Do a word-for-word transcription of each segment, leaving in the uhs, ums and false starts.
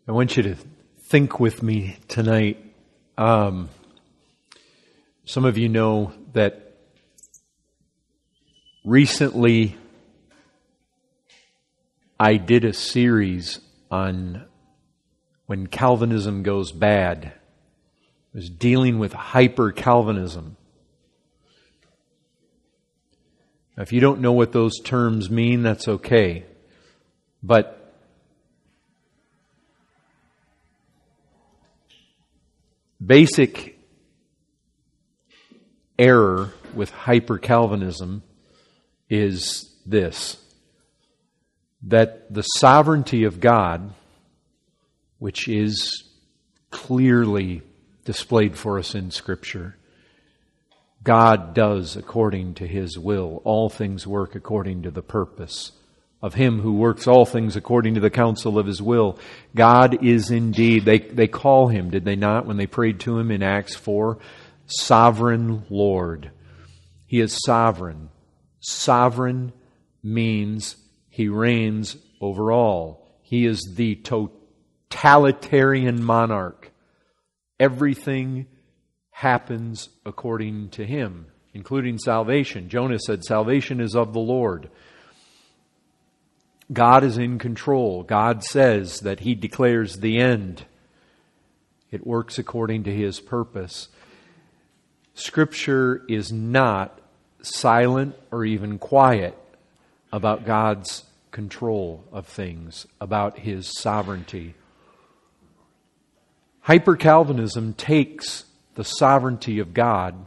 I want you to think with me tonight. Um, some of you know that recently I did a series on when Calvinism goes bad. I was dealing with hyper-Calvinism. Now, if you don't know what those terms mean, that's okay. But basic error with hyper-Calvinism is this: that the sovereignty of God, which is clearly displayed for us in Scripture, God does according to His will. All things work according to the purpose of Him who works all things according to the counsel of His will. God is indeed, they, they call Him, did they not, when they prayed to Him in Acts four, Sovereign Lord. He is sovereign. Sovereign means He reigns over all. He is the totalitarian monarch. Everything happens according to Him, including salvation. Jonah said, salvation is of the Lord. God is in control. God says that He declares the end. It works according to His purpose. Scripture is not silent or even quiet about God's control of things, about His sovereignty. Hyper-Calvinism takes the sovereignty of God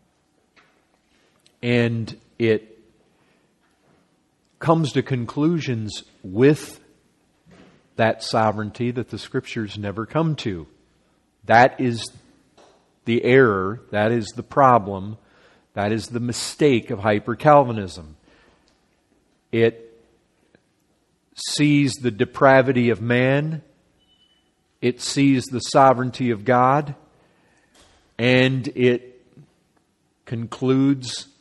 and it comes to conclusions with that sovereignty that the Scriptures never come to. That is the error, that is the problem, that is the mistake of hyper-Calvinism. It sees the depravity of man, it sees the sovereignty of God, and it concludes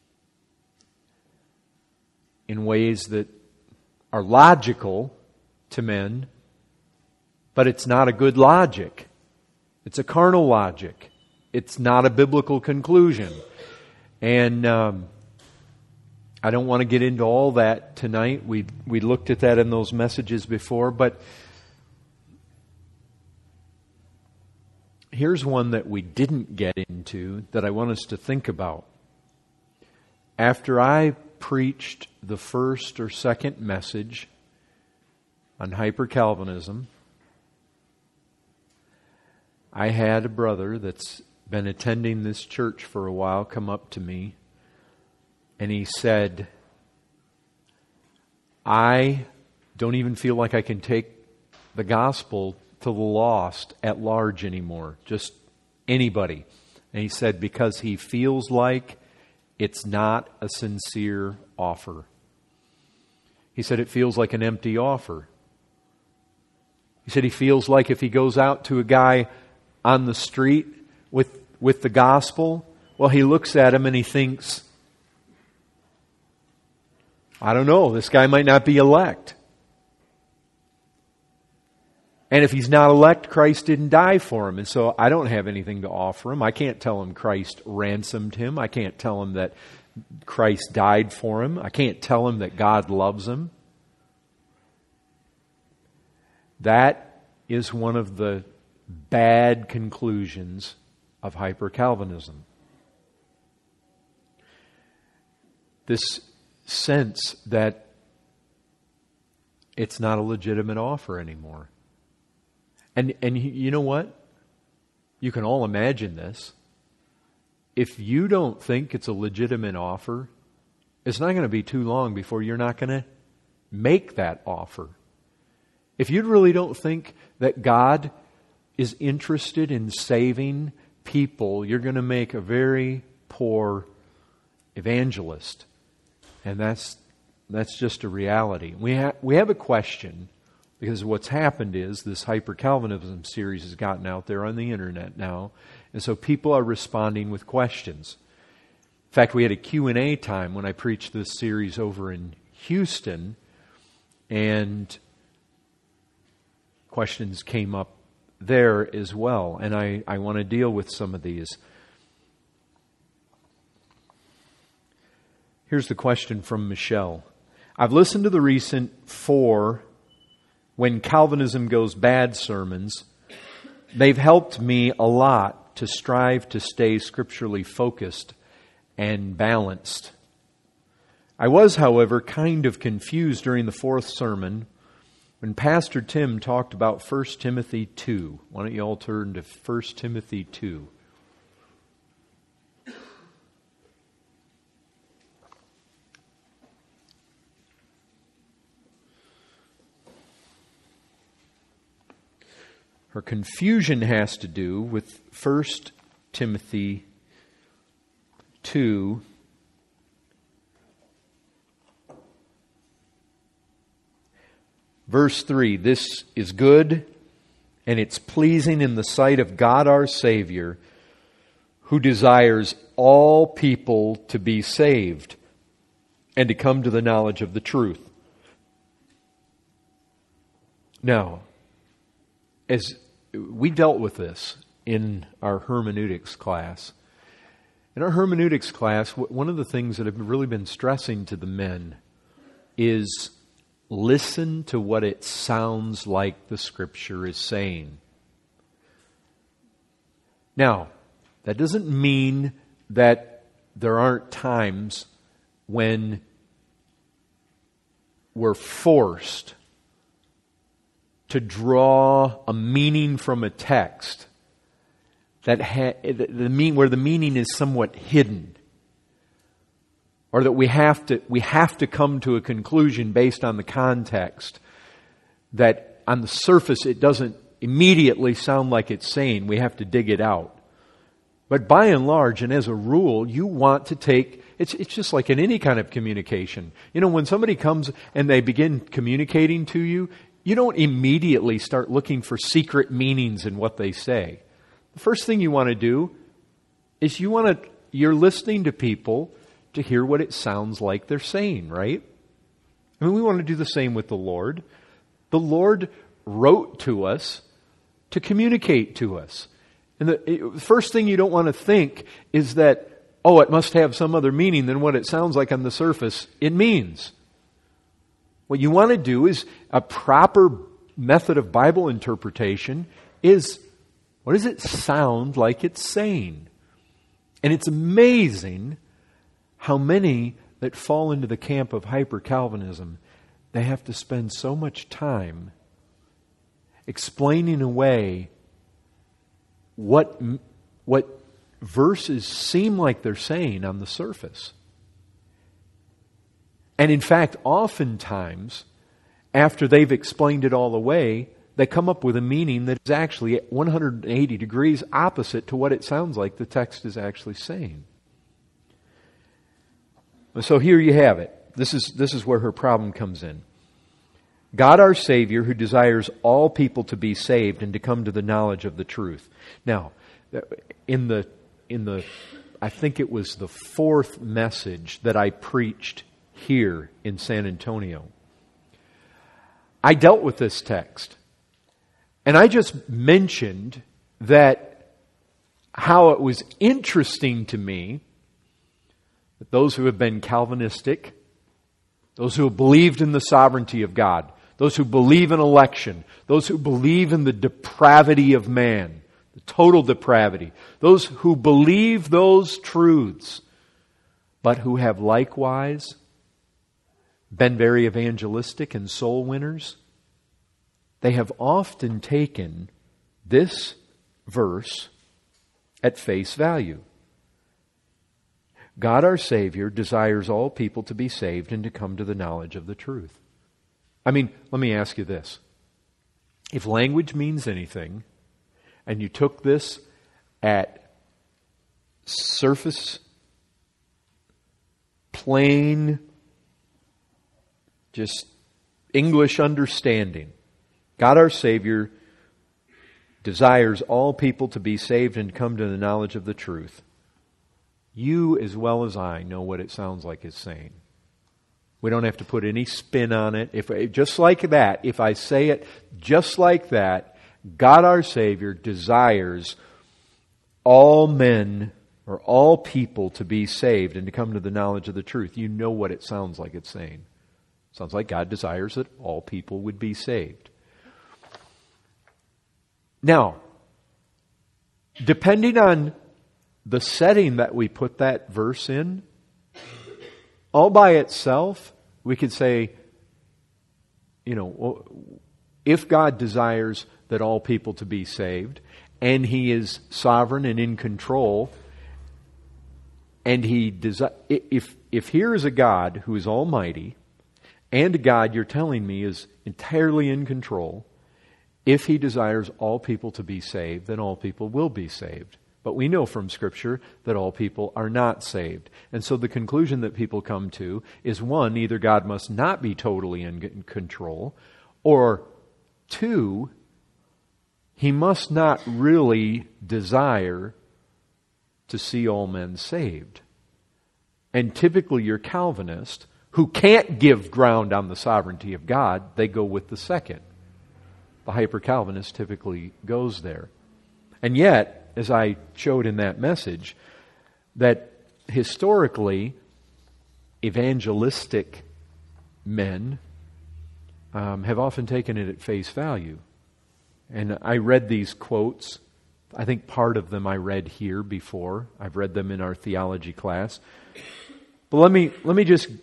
in ways that are logical to men, but it's not a good logic. It's a carnal logic. It's not a biblical conclusion. And um, I don't want to get into all that tonight. We we looked at that in those messages before, but here's one that we didn't get into that I want us to think about. After I preached the first or second message on hyper-Calvinism, I had a brother that's been attending this church for a while come up to me and he said, I don't even feel like I can take the gospel to the lost at large anymore, just anybody. And he said because he feels like it's not a sincere offer. He said it feels like an empty offer. He said he feels like if he goes out to a guy on the street with, with the gospel, well, he looks at him and he thinks, I don't know, this guy might not be elect. And if he's not elect, Christ didn't die for him. And so I don't have anything to offer him. I can't tell him Christ ransomed him. I can't tell him that Christ died for him. I can't tell him that God loves him. That is one of the bad conclusions of hyper-Calvinism. This sense that it's not a legitimate offer anymore. And and you know what? You can all imagine this. If you don't think it's a legitimate offer, it's not going to be too long before you're not going to make that offer. If you really don't think that God is interested in saving people, you're going to make a very poor evangelist. And that's that's just a reality. We ha- we have a question. Because what's happened is this hyper-Calvinism series has gotten out there on the internet now. And so people are responding with questions. In fact, we had a Q and A time when I preached this series over in Houston. And questions came up there as well, and I, I want to deal with some of these. Here's the question from Michelle. I've listened to the recent four When Calvinism Goes Bad sermons. They've helped me a lot to strive to stay scripturally focused and balanced. I was, however, kind of confused during the fourth sermon when Pastor Tim talked about First Timothy two. Why don't you all turn to First Timothy two? Her confusion has to do with First Timothy two. Verse three, this is good and it's pleasing in the sight of God our Savior, who desires all people to be saved and to come to the knowledge of the truth. Now, as we dealt with this in our hermeneutics class. In our hermeneutics class, one of the things that I've really been stressing to the men is listen to what it sounds like the Scripture is saying. Now, that doesn't mean that there aren't times when we're forced to draw a meaning from a text that ha- the, the mean where the meaning is somewhat hidden, or that we have to we have to come to a conclusion based on the context that on the surface it doesn't immediately sound like it's saying. We have to dig it out. But by and large, and as a rule, you want to take it's it's just like in any kind of communication. You know, when somebody comes and they begin communicating to you, you don't immediately start looking for secret meanings in what they say. The first thing you want to do is you want to, you're listening to people to hear what it sounds like they're saying, right? I mean, we want to do the same with the Lord. The Lord wrote to us to communicate to us. And the first thing you don't want to think is that, oh, it must have some other meaning than what it sounds like on the surface it means. What you want to do is a proper method of Bible interpretation is, what does it sound like it's saying? And it's amazing how many that fall into the camp of hyper-Calvinism, they have to spend so much time explaining away what, what verses seem like they're saying on the surface. And in fact, oftentimes, after they've explained it all away, they come up with a meaning that is actually one hundred eighty degrees opposite to what it sounds like the text is actually saying. So here you have it. This is, this is where her problem comes in. God our Savior, who desires all people to be saved and to come to the knowledge of the truth. Now, in the, in the, I think it was the fourth message that I preached here in San Antonio, I dealt with this text. And I just mentioned that how it was interesting to me that those who have been Calvinistic, those who have believed in the sovereignty of God, those who believe in election, those who believe in the depravity of man, the total depravity, those who believe those truths, but who have likewise been very evangelistic and soul winners, they have often taken this verse at face value. God our Savior desires all people to be saved and to come to the knowledge of the truth. I mean, let me ask you this. If language means anything, and you took this at surface, plain, just English understanding, God our Savior desires all people to be saved and come to the knowledge of the truth. You, as well as I, know what it sounds like it's saying. We don't have to put any spin on it. If just like that, if I say it just like that, God our Savior desires all men or all people to be saved and to come to the knowledge of the truth. You know what it sounds like it's saying. It sounds like God desires that all people would be saved. Now, depending on the setting that we put that verse in, all by itself, we could say, you know, if God desires that all people to be saved, and He is sovereign and in control, and He desi- if if here is a God who is almighty, and a God you're telling me is entirely in control, if He desires all people to be saved, then all people will be saved. But we know from Scripture that all people are not saved. And so the conclusion that people come to is, one, either God must not be totally in control, or two, He must not really desire to see all men saved. And typically your Calvinist, who can't give ground on the sovereignty of God, they go with the second. The hyper-Calvinist typically goes there. And yet, as I showed in that message, that historically, evangelistic men um, have often taken it at face value. And I read these quotes. I think part of them I read here before. I've read them in our theology class. But let me let me just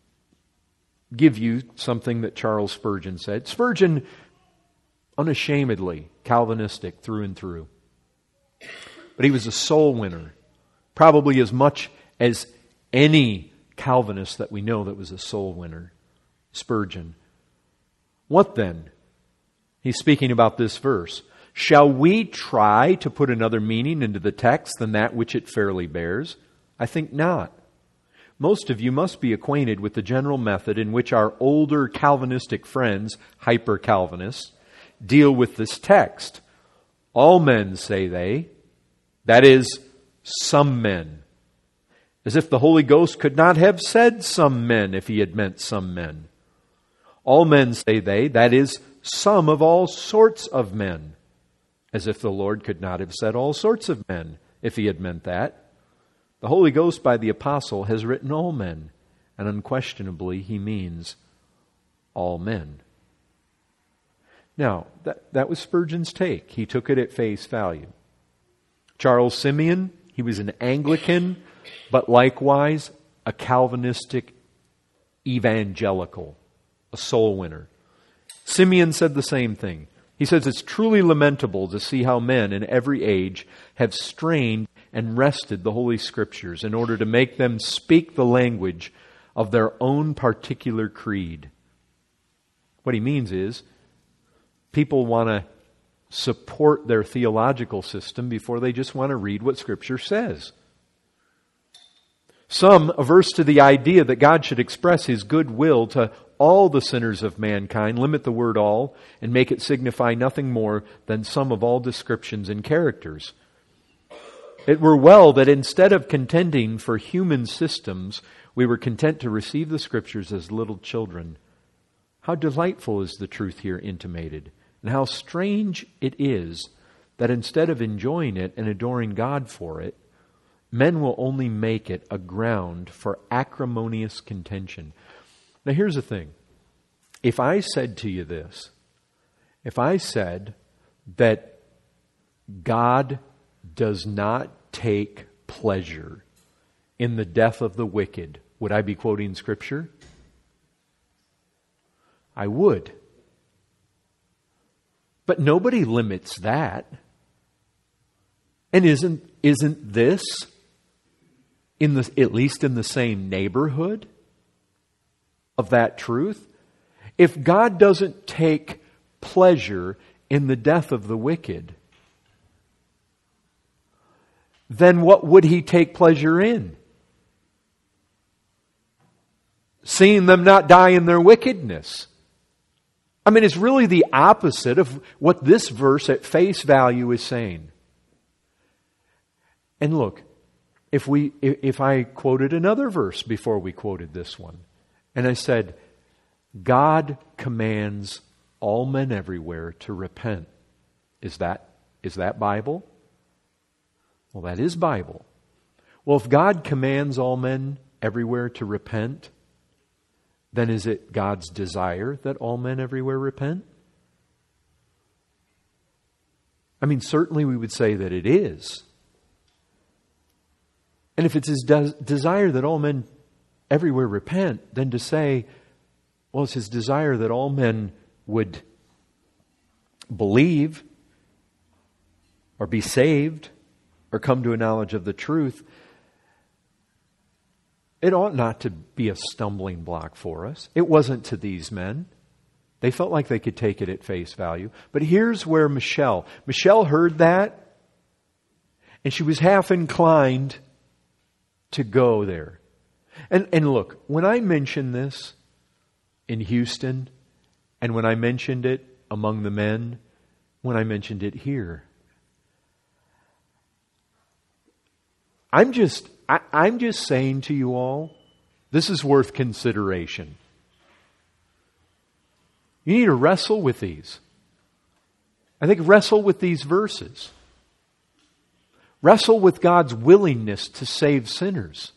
give you something that Charles Spurgeon said. Spurgeon, unashamedly Calvinistic through and through. But he was a soul winner, probably as much as any Calvinist that we know that was a soul winner. Spurgeon. What then? He's speaking about this verse. Shall we try to put another meaning into the text than that which it fairly bears? I think not. Most of you must be acquainted with the general method in which our older Calvinistic friends, hyper-Calvinists, deal with this text. All men, say they, that is, some men. As if the Holy Ghost could not have said some men if He had meant some men. All men, say they, that is, some of all sorts of men. As if the Lord could not have said all sorts of men if He had meant that. The Holy Ghost by the Apostle has written all men, and unquestionably He means all men. Now, that, that was Spurgeon's take. He took it at face value. Charles Simeon, he was an Anglican, but likewise a Calvinistic evangelical, a soul winner. Simeon said the same thing. He says it's truly lamentable to see how men in every age have strained and wrested the Holy Scriptures in order to make them speak the language of their own particular creed. What he means is, people want to support their theological system before they just want to read what Scripture says. Some averse to the idea that God should express His good will to all the sinners of mankind, limit the word all, and make it signify nothing more than some of all descriptions and characters. It were well that instead of contending for human systems, we were content to receive the Scriptures as little children. How delightful is the truth here intimated, and how strange it is that instead of enjoying it and adoring God for it, men will only make it a ground for acrimonious contention. Now here's the thing. If I said to you this, if I said that God does not take pleasure in the death of the wicked, would I be quoting Scripture? I would. But nobody limits that. And isn't isn't this in the at least in the same neighborhood of that truth? If God doesn't take pleasure in the death of the wicked, then what would He take pleasure in? Seeing them not die in their wickedness. I mean, it's really the opposite of what this verse at face value is saying. And look, if we if I quoted another verse before we quoted this one, And I said, God commands all men everywhere to repent. Is that, is that Bible? Well, that is Bible. Well, if God commands all men everywhere to repent, then is it God's desire that all men everywhere repent? I mean, certainly we would say that it is. And if it's His de- desire that all men everywhere repent, then to say, well, it's His desire that all men would believe or be saved or come to a knowledge of the truth, it ought not to be a stumbling block for us. It wasn't to these men. They felt like they could take it at face value. But here's where Michelle, Michelle heard that, and she was half inclined to go there. And, and look, when I mentioned this in Houston, and when I mentioned it among the men, when I mentioned it here, I'm just, I, I'm just saying to you all, this is worth consideration. You need to wrestle with these. I think wrestle with these verses. Wrestle with God's willingness to save sinners.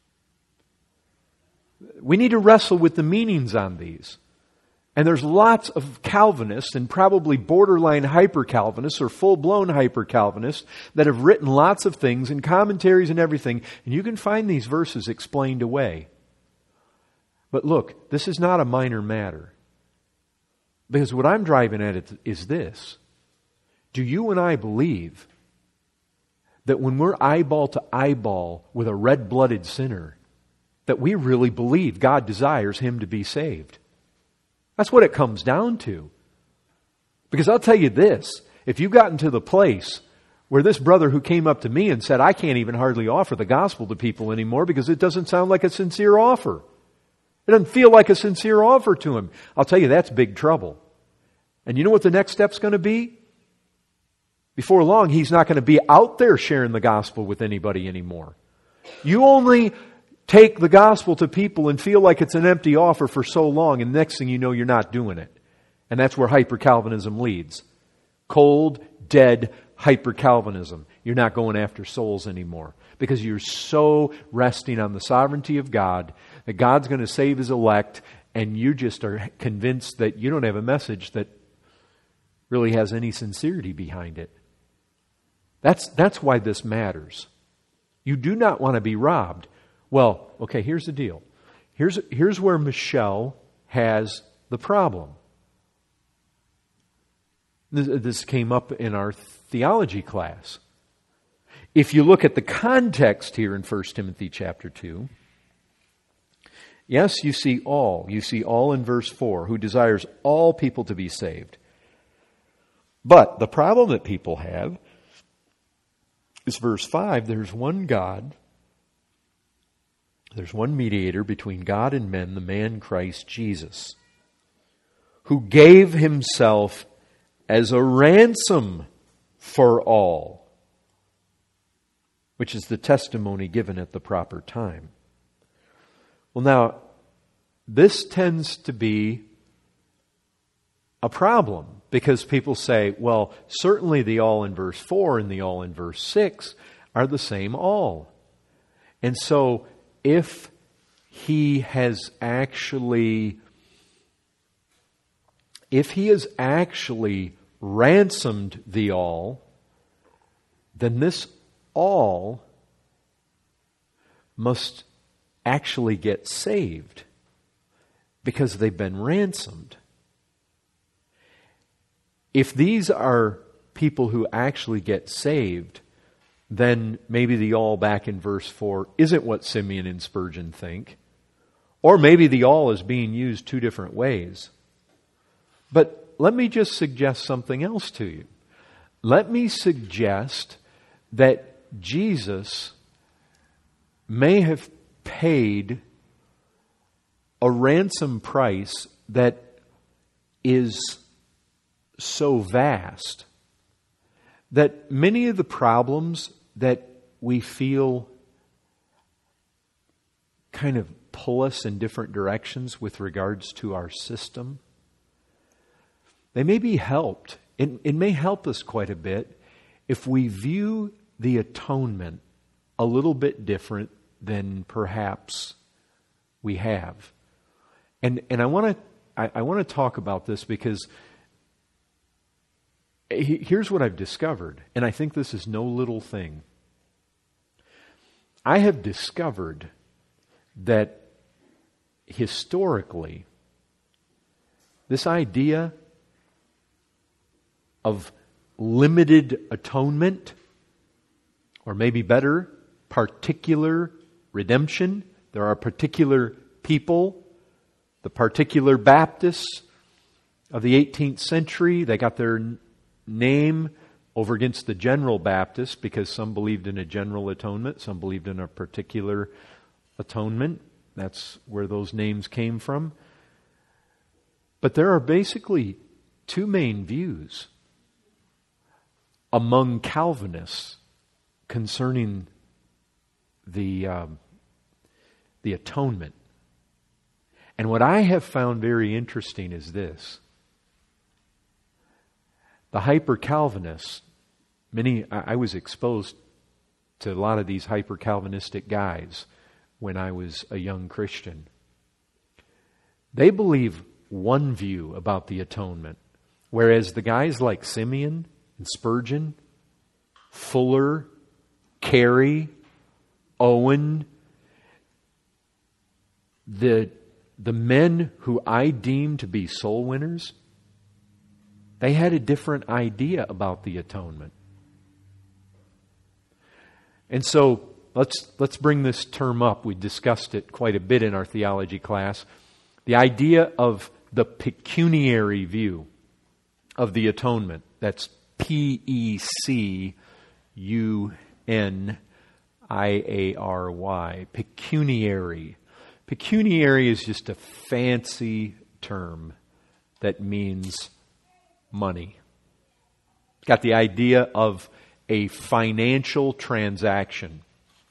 We need to wrestle with the meanings on these. And there's lots of Calvinists and probably borderline hyper-Calvinists or full-blown hyper-Calvinists that have written lots of things and commentaries and everything. And you can find these verses explained away. But look, this is not a minor matter. Because what I'm driving at is this. Do you and I believe that when we're eyeball to eyeball with a red-blooded sinner, that we really believe God desires him to be saved? That's what it comes down to. Because I'll tell you this, if you've gotten to the place where this brother who came up to me and said, I can't even hardly offer the gospel to people anymore because it doesn't sound like a sincere offer. It doesn't feel like a sincere offer to him. I'll tell you, that's big trouble. And you know what the next step's going to be? Before long, he's not going to be out there sharing the gospel with anybody anymore. You only take the gospel to people and feel like it's an empty offer for so long, and the next thing you know, you're not doing it. And that's where hyper-Calvinism leads. Cold, dead hyper-Calvinism. You're not going after souls anymore because you're so resting on the sovereignty of God that God's going to save His elect, and you just are convinced that you don't have a message that really has any sincerity behind it. That's, that's why this matters. You do not want to be robbed. Well, okay, here's the deal. Here's, here's where Michelle has the problem. This, this came up in our theology class. If you look at the context here in First Timothy chapter two, yes, you see all. You see all in verse four, who desires all people to be saved. But the problem that people have is verse five, there's one God, there's one mediator between God and men, the man Christ Jesus, who gave Himself as a ransom for all, which is the testimony given at the proper time. Well, now, this tends to be a problem because people say, well, certainly the all in verse four and the all in verse six are the same all. And so, if He has actually, if He has actually ransomed the all, then this all must actually get saved because they've been ransomed. If these are people who actually get saved, then maybe the all back in verse four isn't what Simeon and Spurgeon think. Or maybe the all is being used two different ways. But let me just suggest something else to you. Let me suggest that Jesus may have paid a ransom price that is so vast that many of the problems that we feel kind of pull us in different directions with regards to our system. They may be helped. It, it may help us quite a bit if we view the atonement a little bit different than perhaps we have. And and I want to I, I want to talk about this because here's what I've discovered, and I think this is no little thing. I have discovered that historically, this idea of limited atonement, or maybe better, particular redemption. There are particular people, the particular Baptists of the eighteenth century. They got their name over against the general Baptists because some believed in a general atonement, some believed in a particular atonement. That's where those names came from. But there are basically two main views among Calvinists concerning the um, the atonement. And what I have found very interesting is this. The hyper-Calvinists, many, I was exposed to a lot of these hyper-Calvinistic guys when I was a young Christian. They believe one view about the atonement, whereas the guys like Simeon and Spurgeon, Fuller, Carey, Owen, the, the men who I deem to be soul winners, they had a different idea about the atonement. And so let's let's bring this term up. We discussed it quite a bit in our theology class. The idea of the pecuniary view of the atonement. That's P E C U N I A R Y. Pecuniary. Pecuniary is just a fancy term that means money. It's got the idea of a financial transaction.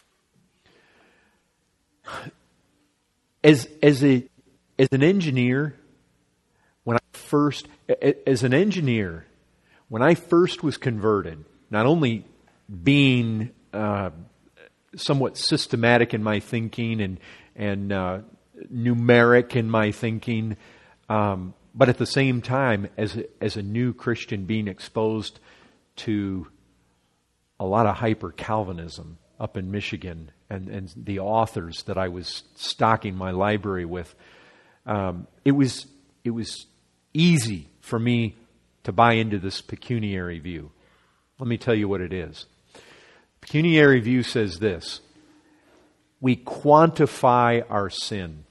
As as a as an engineer, when I first as an engineer, when I first was converted, not only being uh, somewhat systematic in my thinking and and uh, numeric in my thinking, um, but at the same time, as a, as a new Christian, being exposed to a lot of hyper-Calvinism up in Michigan, and, and the authors that I was stocking my library with, um, it was it was easy for me to buy into this pecuniary view. Let me tell you what it is. Pecuniary view says this: we quantify our sin.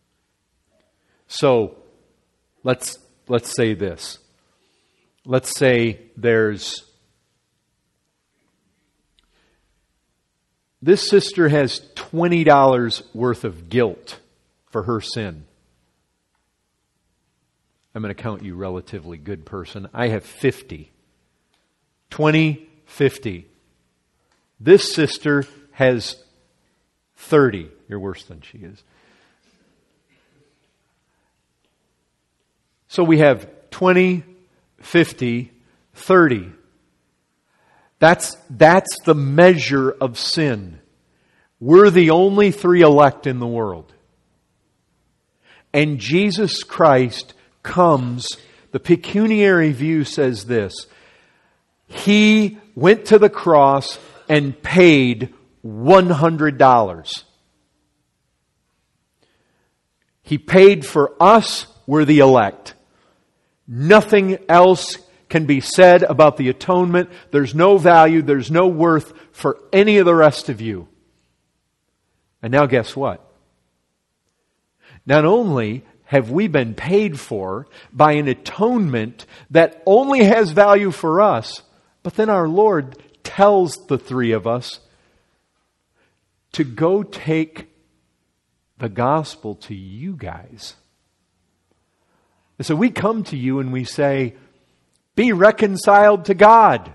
So let's let's say this. Let's say there's this sister has twenty dollars worth of guilt for her sin. I'm going to count you relatively good person. I have fifty. twenty, fifty. This sister has thirty. You're worse than she is. So we have twenty, fifty, thirty. That's, that's the measure of sin. We're the only three elect in the world. And Jesus Christ comes, the pecuniary view says this: He went to the cross and paid one hundred dollars. He paid for us, we're the elect. Nothing else can be said about the atonement. There's no value, there's no worth for any of the rest of you. And now guess what? Not only have we been paid for by an atonement that only has value for us, but then our Lord tells the three of us to go take the gospel to you guys. And so we come to you and we say, be reconciled to God.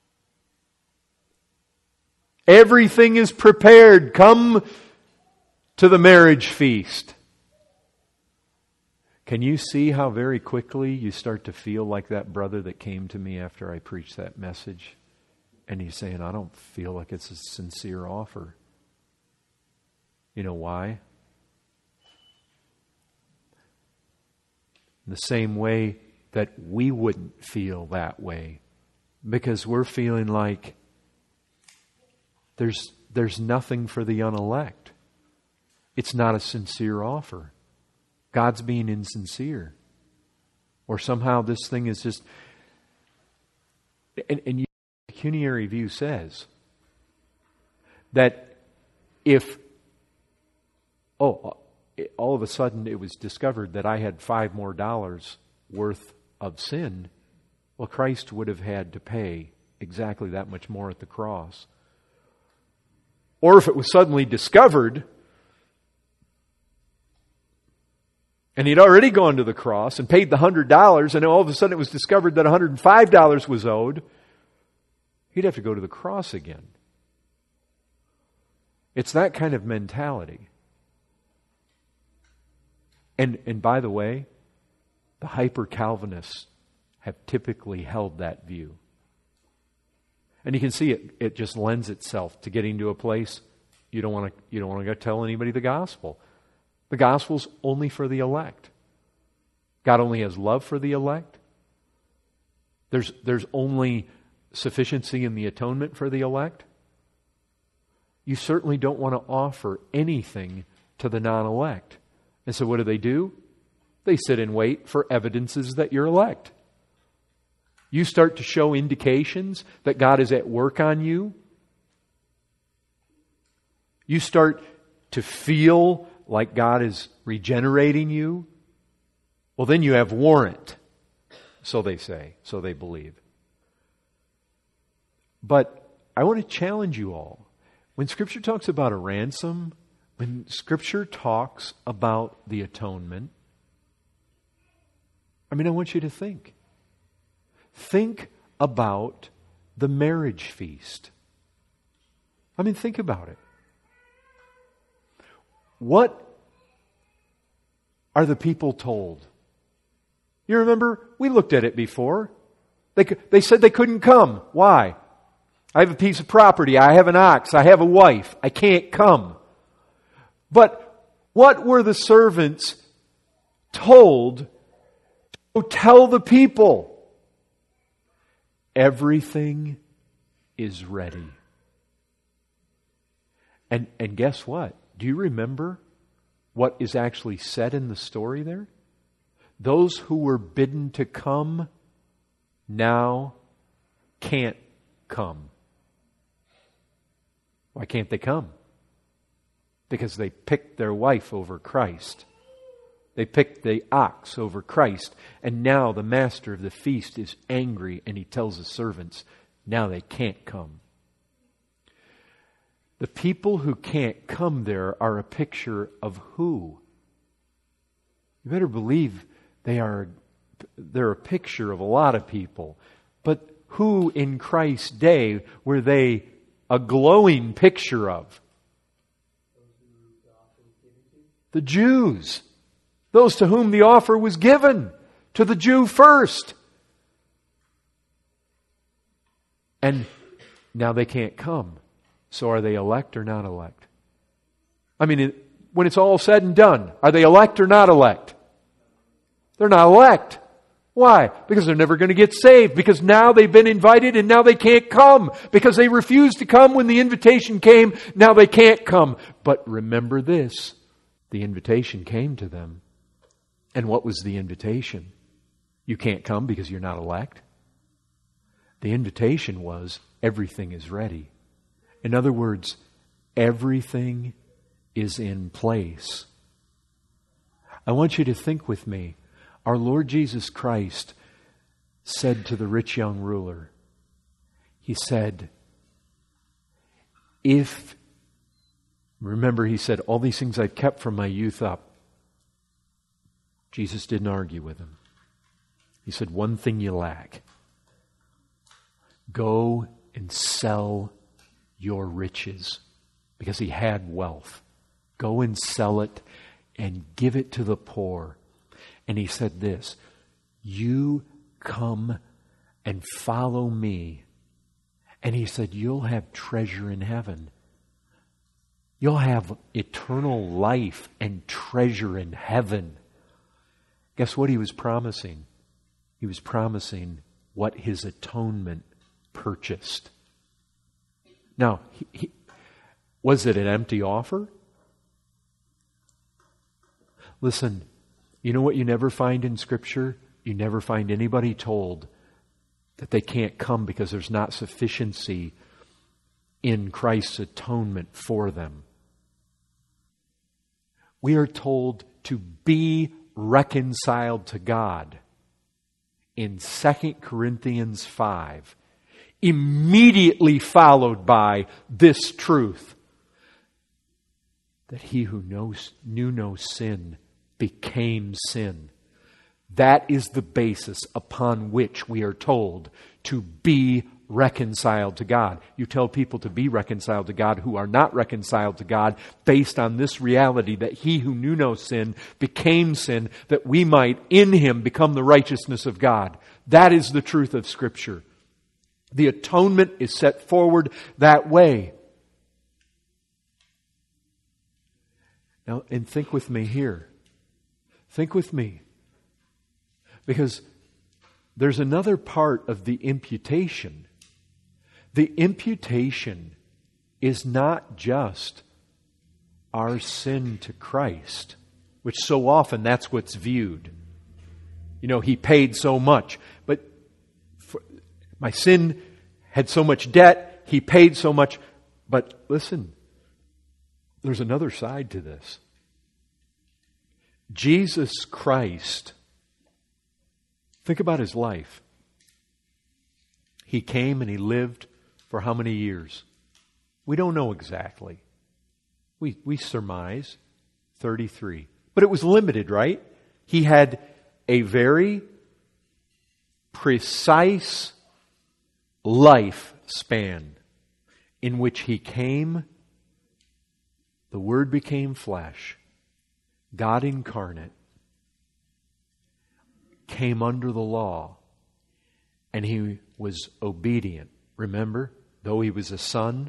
Everything is prepared. Come to the marriage feast. Can you see how very quickly you start to feel like that brother that came to me after I preached that message? And he's saying, I don't feel like it's a sincere offer. You know why? In the same way that we wouldn't feel that way. Because we're feeling like there's, there's nothing for the unelect. It's not a sincere offer. God's being insincere. Or somehow this thing is just... And, and you, the pecuniary view says that if... Oh, all of a sudden it was discovered that I had five more dollars worth of sin, well, Christ would have had to pay exactly that much more at the cross. Or if it was suddenly discovered, and he'd already gone to the cross and paid the one hundred dollars, and all of a sudden it was discovered that one hundred five dollars was owed, he'd have to go to the cross again. It's that kind of mentality. And, and by the way, the hyper-Calvinists have typically held that view. And you can see it, it just lends itself to getting to a place you don't want to you don't want to go tell anybody the gospel. The gospel's only for the elect. God only has love for the elect. There's there's only sufficiency in the atonement for the elect. You certainly don't want to offer anything to the non-elect. And so what do they do? They sit and wait for evidences that you're elect. You start to show indications that God is at work on you. You start to feel like God is regenerating you. Well, then you have warrant. So they say, so they believe. But I want to challenge you all. When Scripture talks about a ransom, when Scripture talks about the atonement, I mean, I want you to think. Think about the marriage feast. I mean, think about it. What are the people told? You remember, we looked at it before. They, they said they couldn't come. Why? I have a piece of property. I have an ox. I have a wife. I can't come. But what were the servants told to tell the people? Everything is ready. And, and guess what? Do you remember what is actually said in the story there? Those who were bidden to come now can't come. Why can't they come? Because they picked their wife over Christ. They picked the ox over Christ. And now the master of the feast is angry and he tells the servants, now they can't come. The people who can't come there are a picture of who? You better believe they are they're a picture of a lot of people. But who in Christ's day were they a glowing picture of? The Jews. Those to whom the offer was given. To the Jew first. And now they can't come. So are they elect or not elect? I mean, it, when it's all said and done, are they elect or not elect? They're not elect. Why? Because they're never going to get saved. Because now they've been invited and now they can't come. Because they refused to come when the invitation came. Now they can't come. But remember this. The invitation came to them. And what was the invitation? You can't come because you're not elect. The invitation was, everything is ready. In other words, everything is in place. I want you to think with me. Our Lord Jesus Christ said to the rich young ruler, He said, if, remember He said, all these things I've kept from my youth up. Jesus didn't argue with him. He said, one thing you lack. Go and sell your riches. Because he had wealth. Go and sell it and give it to the poor. And he said this, you come and follow me. And he said, you'll have treasure in heaven. You'll have eternal life and treasure in heaven. Guess what he was promising? He was promising what his atonement purchased. Now, he, he, was it an empty offer? Listen, you know what you never find in Scripture? You never find anybody told that they can't come because there's not sufficiency in Christ's atonement for them. We are told to be reconciled to God in Second Corinthians five, immediately followed by this truth, that he who knows, knew no sin became sin. That is the basis upon which we are told to be reconciled to God. You tell people to be reconciled to God who are not reconciled to God based on this reality that he who knew no sin became sin, that we might in him become the righteousness of God. That is the truth of Scripture. The atonement is set forward that way. Now, and think with me here. Think with me. Because there's another part of the imputation. The imputation is not just our sin to Christ, which so often that's what's viewed. You know, he paid so much, but for, my sin had so much debt, he paid so much. But listen, there's another side to this. Jesus Christ, think about his life. He came and he lived for how many years? We don't know exactly. We, we surmise thirty-three. But it was limited, right? He had a very precise life span in which he came, the Word became flesh, God incarnate, came under the law, and he was obedient. Remember, though he was a son,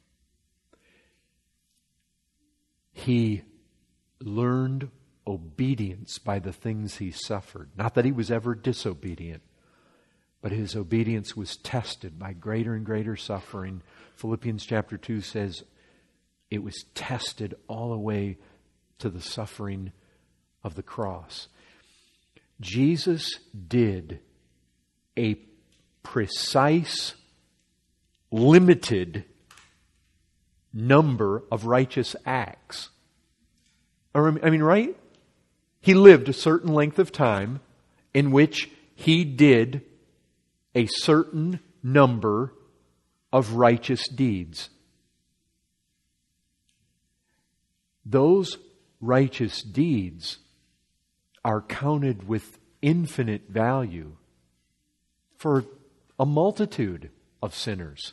he learned obedience by the things he suffered. Not that he was ever disobedient, but his obedience was tested by greater and greater suffering. Philippians chapter two says it was tested all the way to the suffering of the cross. Jesus did a precise, limited number of righteous acts. I mean, right? He lived a certain length of time in which he did a certain number of righteous deeds. Those righteous deeds are counted with infinite value for a multitude of sinners.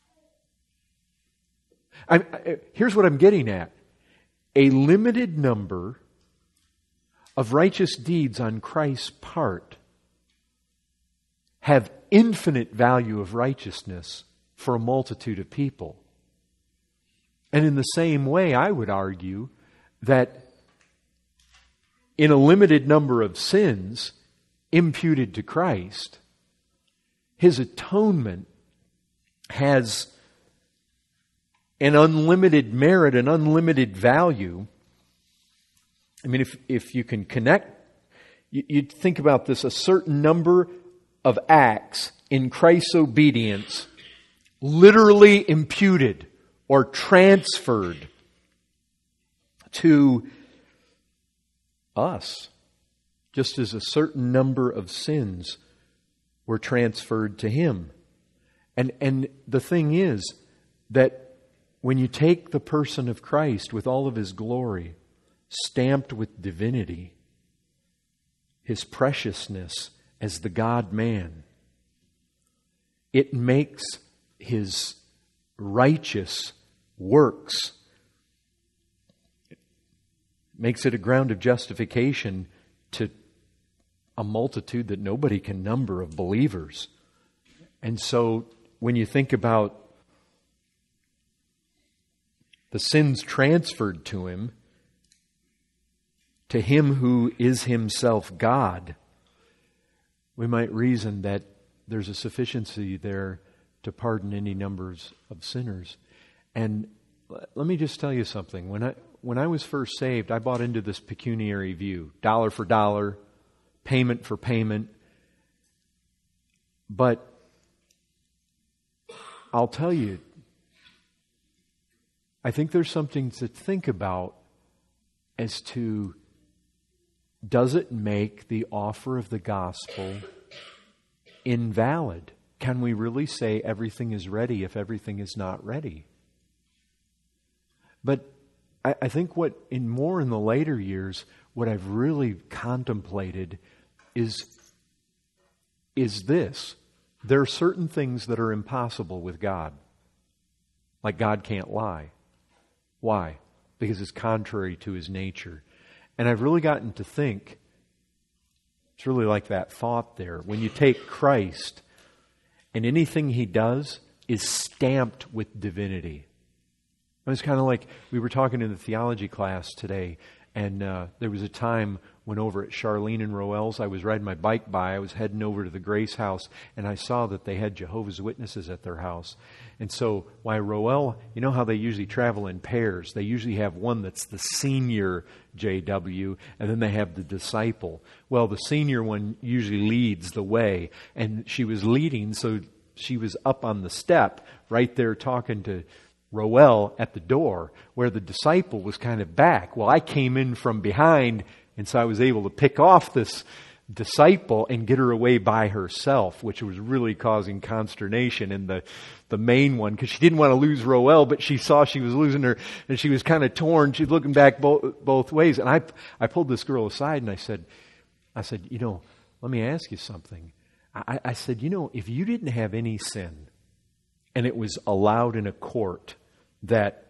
I, I, here's what I'm getting at. A limited number of righteous deeds on Christ's part have infinite value of righteousness for a multitude of people. And in the same way, I would argue that in a limited number of sins imputed to Christ, his atonement has an unlimited merit, an unlimited value. I mean, if, if you can connect, you, you think about this, a certain number of acts in Christ's obedience literally imputed or transferred to us, just as a certain number of sins were transferred to him. And, and the thing is that when you take the person of Christ with all of his glory, stamped with divinity, his preciousness as the God-man, it makes his righteous works makes it a ground of justification to a multitude that nobody can number of believers. And so when you think about the sins transferred to him, to him who is himself God, we might reason that there's a sufficiency there to pardon any numbers of sinners. And let me just tell you something. When I when I was first saved, I bought into this pecuniary view, dollar for dollar, payment for payment. But I'll tell you, I think there's something to think about as to, does it make the offer of the gospel invalid? Can we really say everything is ready if everything is not ready? But I, I think what, in more in the later years, what I've really contemplated is, is this. There are certain things that are impossible with God. Like God can't lie. Why? Because it's contrary to His nature. And I've really gotten to think, it's really like that thought there. When you take Christ, and anything He does is stamped with divinity. It was kind of like, we were talking in the theology class today, and uh, there was a time when over at Charlene and Roel's, I was riding my bike by, I was heading over to the Grace House, and I saw that they had Jehovah's Witnesses at their house. And so, why Roel, you know how they usually travel in pairs? They usually have one that's the senior J W, and then they have the disciple. Well, the senior one usually leads the way, and she was leading, so she was up on the step, right there talking to Roel at the door, where the disciple was kind of back. Well, I came in from behind, and so I was able to pick off this disciple and get her away by herself, which was really causing consternation in the, the main one, because she didn't want to lose Roel, but she saw she was losing her, and she was kind of torn. She's looking back both, both ways. And I, I pulled this girl aside and I said, I said, you know, let me ask you something. I, I said, you know, if you didn't have any sin, and it was allowed in a court that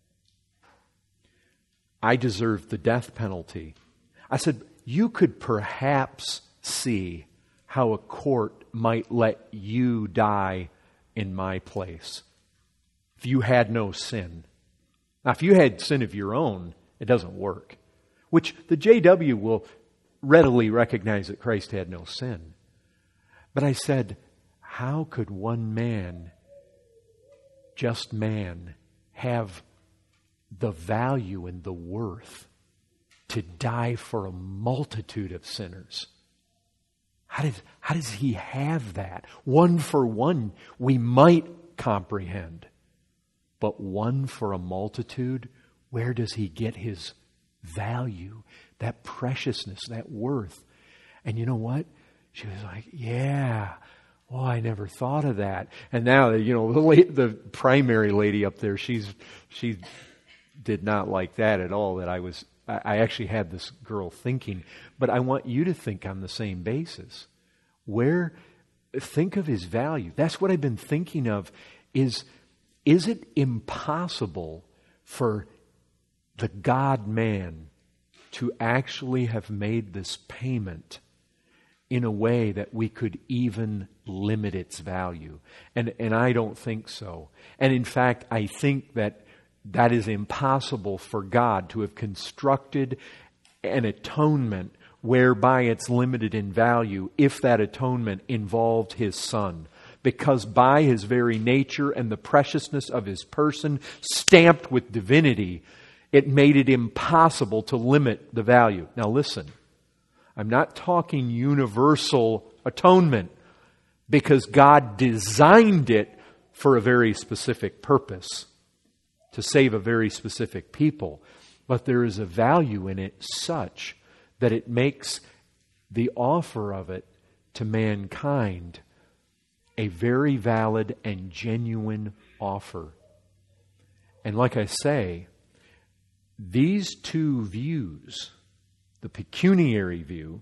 I deserved the death penalty, I said, you could perhaps see how a court might let you die in my place if you had no sin. Now, if you had sin of your own, it doesn't work. Which the J W will readily recognize that Christ had no sin. But I said, how could one man, just man, have the value and the worth to die for a multitude of sinners? How does, how does He have that? One for one, we might comprehend. But one for a multitude, where does He get His value, that preciousness, that worth? And you know what? She was like, yeah, oh, I never thought of that. And now, you know, the, la- the primary lady up there, she's she did not like that at all, that I was... I actually had this girl thinking, but I want you to think on the same basis. Where, think of His value. That's what I've been thinking of, is, is it impossible for the God-man to actually have made this payment in a way that we could even limit its value? And, and I don't think so. And in fact, I think that that is impossible for God to have constructed an atonement whereby it's limited in value if that atonement involved His Son. Because by His very nature and the preciousness of His person, stamped with divinity, it made it impossible to limit the value. Now listen, I'm not talking universal atonement, because God designed it for a very specific purpose, to save a very specific people. But there is a value in it such that it makes the offer of it to mankind a very valid and genuine offer. And like I say, these two views, the pecuniary view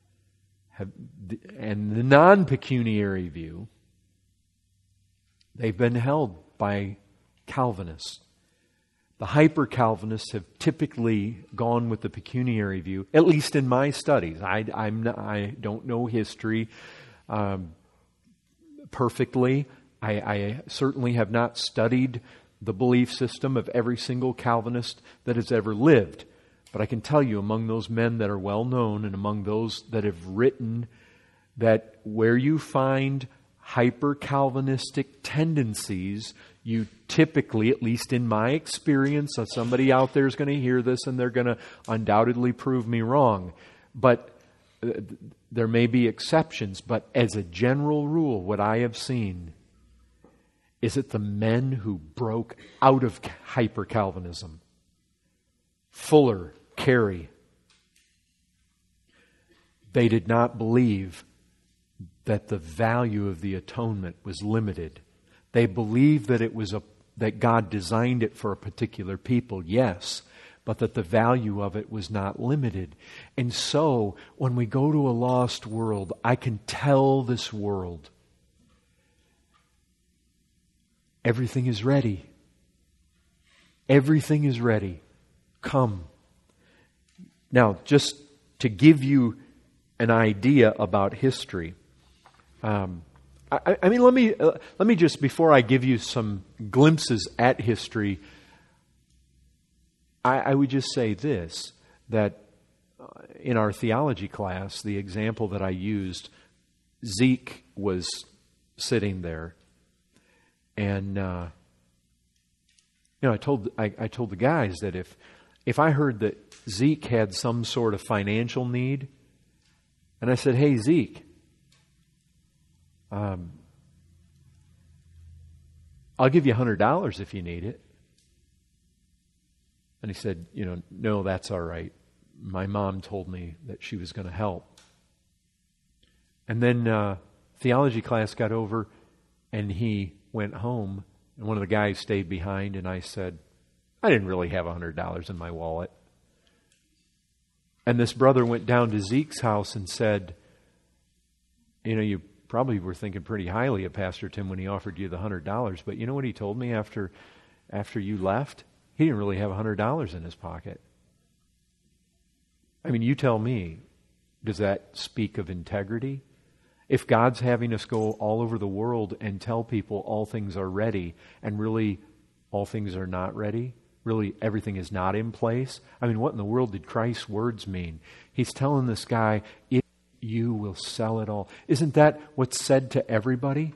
have, and the non-pecuniary view, they've been held by Calvinists. The hyper-Calvinists have typically gone with the pecuniary view, at least in my studies. I, I'm not, I don't know history um, perfectly. I, I certainly have not studied the belief system of every single Calvinist that has ever lived. But I can tell you, among those men that are well known and among those that have written, that where you find hyper-Calvinistic tendencies, you typically, at least in my experience, so somebody out there is going to hear this and they're going to undoubtedly prove me wrong. But uh, there may be exceptions. But as a general rule, what I have seen is that the men who broke out of hyper-Calvinism, Fuller, Carey, they did not believe that the value of the atonement was limited. They believed that it was a that God designed it for a particular people, yes, but that the value of it was not limited. And so, when we go to a lost world, I can tell this world, everything is ready. Everything is ready. Come. Now, just to give you an idea about history, um, I, I mean, let me uh, let me just, before I give you some glimpses at history, I, I would just say this, that in our theology class, the example that I used, Zeke was sitting there, and uh, you know, I told I, I told the guys that if if I heard that Zeke had some sort of financial need, and I said, "Hey, Zeke, um, I'll give you a hundred dollars if you need it," and he said, "You know, no, that's all right. My mom told me that she was going to help." And then uh, theology class got over, and he went home, and one of the guys stayed behind, and I said, "I didn't really have a hundred dollars in my wallet." And this brother went down to Zeke's house and said, "You know, you probably were thinking pretty highly of Pastor Tim when he offered you the hundred dollars, but you know what he told me after after you left? He didn't really have a hundred dollars in his pocket." I mean, you tell me, does that speak of integrity? If God's having us go all over the world and tell people all things are ready, and really all things are not ready, really everything is not in place, I mean, what in the world did Christ's words mean? He's telling this guy, if you will sell it all. Isn't that what's said to everybody?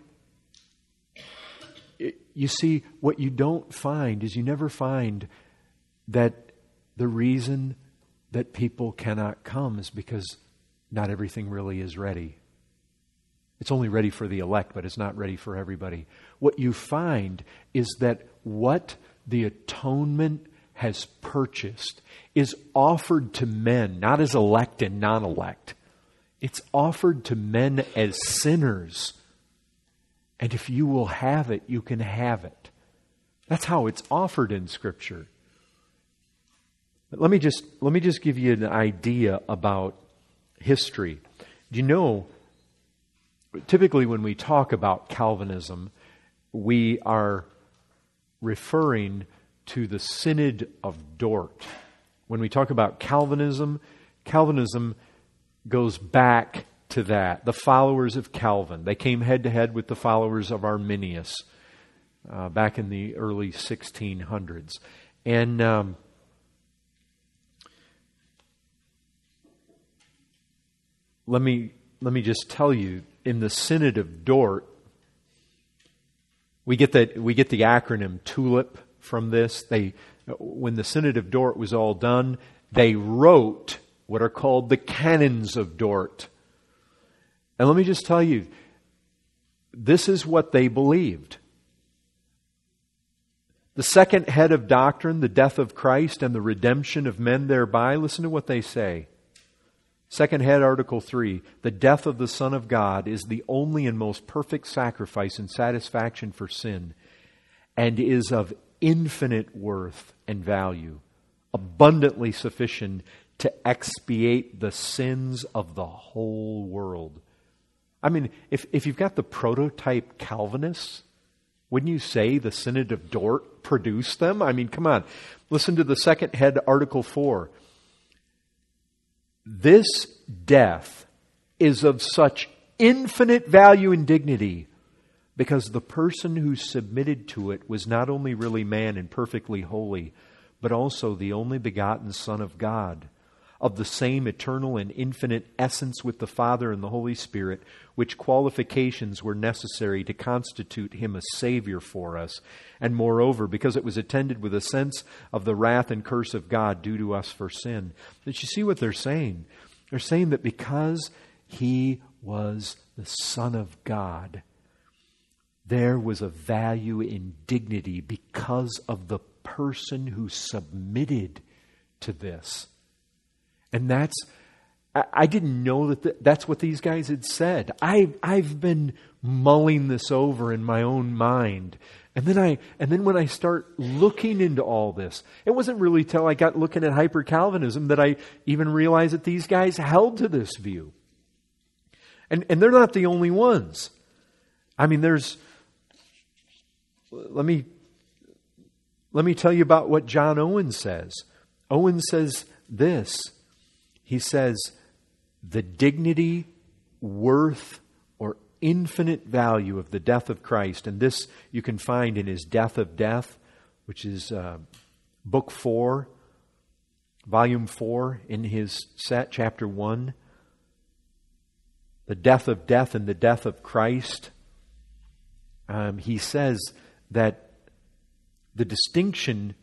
You see, what you don't find is you never find that the reason that people cannot come is because not everything really is ready. It's only ready for the elect, but it's not ready for everybody. What you find is that what the atonement has purchased is offered to men, not as elect and non-elect. It's offered to men as sinners. And if you will have it, you can have it. That's how it's offered in Scripture. But let me just let me just give you an idea about history. Do you know, typically when we talk about Calvinism, we are referring to the Synod of Dort. When we talk about Calvinism, Calvinism goes back to that. The followers of Calvin. They came head to head with the followers of Arminius uh, back in the early sixteen hundreds. And um, let me let me just tell you, in the Synod of Dort, we get that we get the acronym TULIP from this. They, when the Synod of Dort was all done, they wrote what are called the Canons of Dort. And let me just tell you, this is what they believed. The second head of doctrine, the death of Christ and the redemption of men thereby, listen to what they say. Second head, Article three, the death of the Son of God is the only and most perfect sacrifice and satisfaction for sin, and is of infinite worth and value, abundantly sufficient to expiate the sins of the whole world. I mean, if, if you've got the prototype Calvinists, Wouldn't you say the Synod of Dort produced them? I mean, come on. Listen to the second head, Article four. This death is of such infinite value and dignity because the person who submitted to it was not only really man and perfectly holy, but also the only begotten Son of God, of the same eternal and infinite essence with the Father and the Holy Spirit, which qualifications were necessary to constitute Him a Savior for us. And moreover, because it was attended with a sense of the wrath and curse of God due to us for sin. Did you see what they're saying? They're saying that because He was the Son of God, there was a value in dignity because of the person who submitted to this. And that's, I didn't know that th- that's what these guys had said. I, I've been mulling this over in my own mind. And then I, and then when I start looking into all this, it wasn't really till I got looking at hyper-Calvinism that I even realized that these guys held to this view. And, and they're not the only ones. I mean, there's, let me, let me tell you about what John Owen says. Owen says this. He says, the dignity, worth, or infinite value of the death of Christ, and this you can find in his Death of Death, which is uh, book four, volume four, in his set, chapter one. The death of death and the death of Christ. Um, he says that the distinction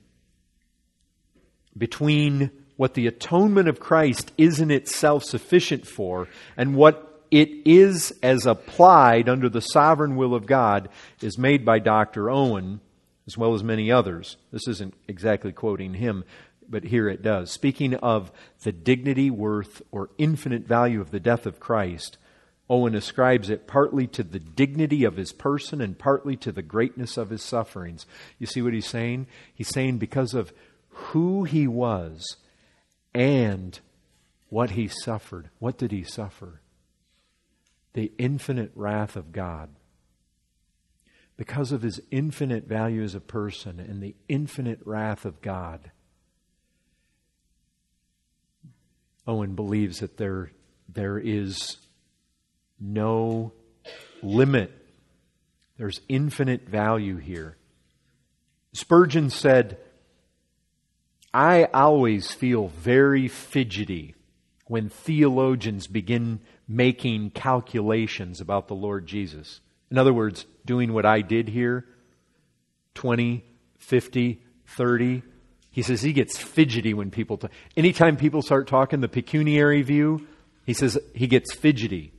between what the atonement of Christ is in itself sufficient for, and what it is as applied under the sovereign will of God, is made by Doctor Owen, as well as many others. This isn't exactly quoting him, but here it does. Speaking of the dignity, worth, or infinite value of the death of Christ, Owen ascribes it partly to the dignity of His person and partly to the greatness of His sufferings. You see what he's saying? He's saying because of who He was, and what He suffered. What did He suffer? The infinite wrath of God. Because of His infinite value as a person and the infinite wrath of God, Owen believes that there, there is no limit. There's infinite value here. Spurgeon said, I always feel very fidgety when theologians begin making calculations about the Lord Jesus. In other words, doing what I did here, twenty, fifty, thirty. He says he gets fidgety when people talk. Anytime people start talking the pecuniary view, he says he gets fidgety.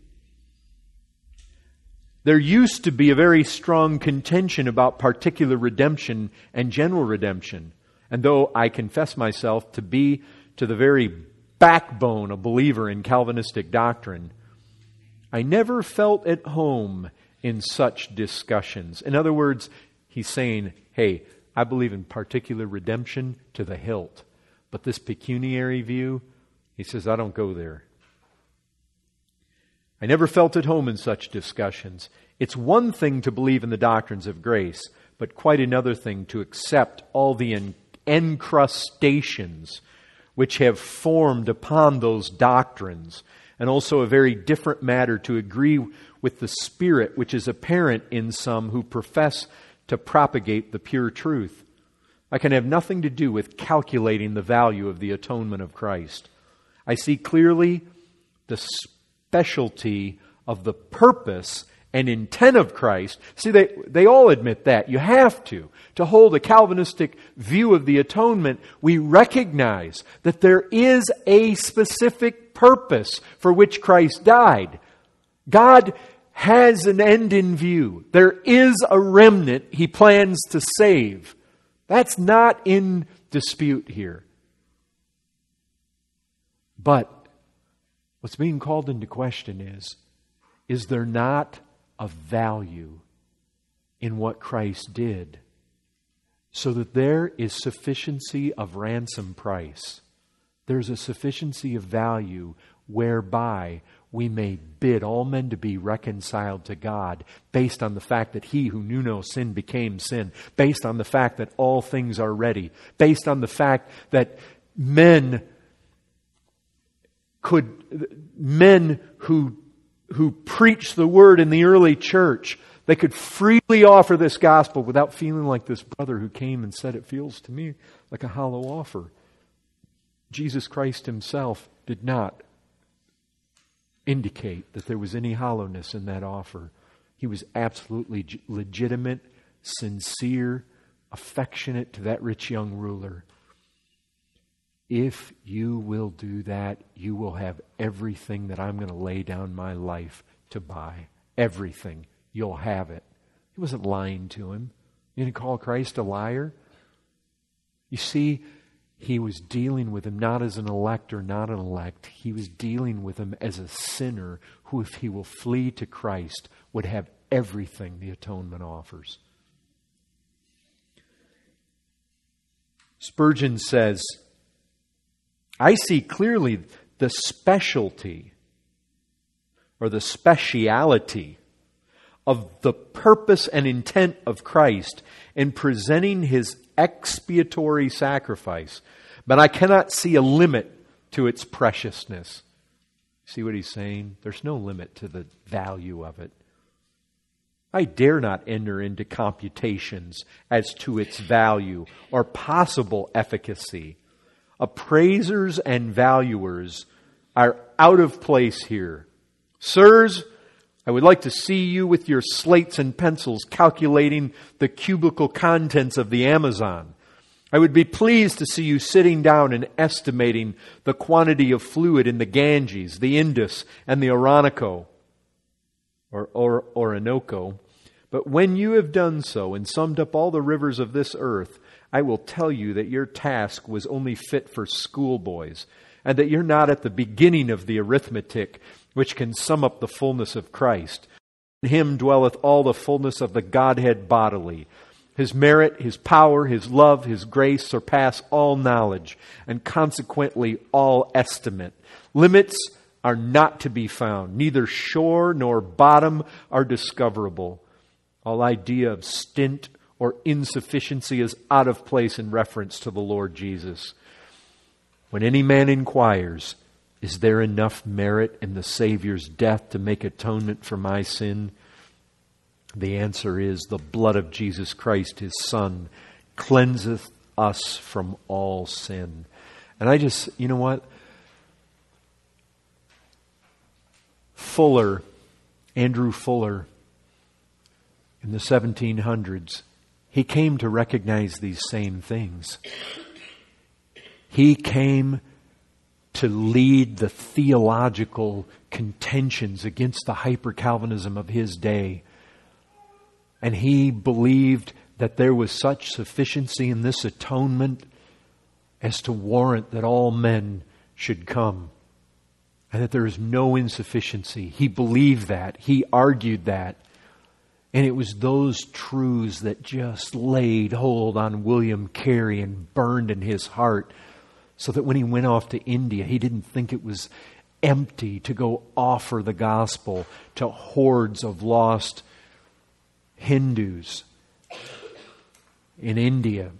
There used to be a very strong contention about particular redemption and general redemption. And though I confess myself to be to the very backbone a believer in Calvinistic doctrine, I never felt at home in such discussions. In other words, he's saying, hey, I believe in particular redemption to the hilt. But this pecuniary view, he says, I don't go there. I never felt at home in such discussions. It's one thing to believe in the doctrines of grace, but quite another thing to accept all the en- encrustations which have formed upon those doctrines, and also a very different matter to agree with the spirit which is apparent in some who profess to propagate the pure truth. I can have nothing to do with calculating the value of the atonement of Christ. I see clearly the specialty of the purpose and intent of Christ. See, they, they all admit that. You have to. To hold a Calvinistic view of the atonement, we recognize that there is a specific purpose for which Christ died. God has an end in view. There is a remnant He plans to save. That's not in dispute here. But what's being called into question is, is there not a value in what Christ did, so that there is sufficiency of ransom price? There's a sufficiency of value whereby we may bid all men to be reconciled to God, based on the fact that He who knew no sin became sin, based on the fact that all things are ready, based on the fact that men could, men who, who preached the word in the early church, they could freely offer this gospel without feeling like this brother who came and said, it feels to me like a hollow offer. Jesus Christ Himself did not indicate that there was any hollowness in that offer. He was absolutely legitimate, sincere, affectionate to that rich young ruler. If you will do that, you will have everything that I'm going to lay down my life to buy. Everything. You'll have it. He wasn't lying to him. You didn't call Christ a liar? You see, He was dealing with him not as an elect or not an elect. He was dealing with him as a sinner who, if he will flee to Christ, would have everything the atonement offers. Spurgeon says, I see clearly the specialty or the speciality of the purpose and intent of Christ in presenting His expiatory sacrifice, but I cannot see a limit to its preciousness. See what he's saying? There's no limit to the value of it. I dare not enter into computations as to its value or possible efficacy. Appraisers and valuers are out of place here. Sirs, I would like to see you with your slates and pencils calculating the cubical contents of the Amazon. I would be pleased to see you sitting down and estimating the quantity of fluid in the Ganges, the Indus, and the Orinoco, or, or Orinoco. But when you have done so and summed up all the rivers of this earth, I will tell you that your task was only fit for schoolboys, and that you're not at the beginning of the arithmetic which can sum up the fullness of Christ. In Him dwelleth all the fullness of the Godhead bodily. His merit, His power, His love, His grace surpass all knowledge, and consequently all estimate. Limits are not to be found. Neither shore nor bottom are discoverable. All idea of stint or insufficiency is out of place in reference to the Lord Jesus. When any man inquires, is there enough merit in the Savior's death to make atonement for my sin? The answer is, the blood of Jesus Christ, His Son, cleanseth us from all sin. And I just, you know what? Fuller, Andrew Fuller, in the seventeen hundreds, he came to recognize these same things. He came to lead the theological contentions against the hyper-Calvinism of his day. And he believed that there was such sufficiency in this atonement as to warrant that all men should come. And that there is no insufficiency. He believed that. He argued that. And it was those truths that just laid hold on William Carey and burned in his heart, so that when he went off to India, he didn't think it was empty to go offer the gospel to hordes of lost Hindus in India.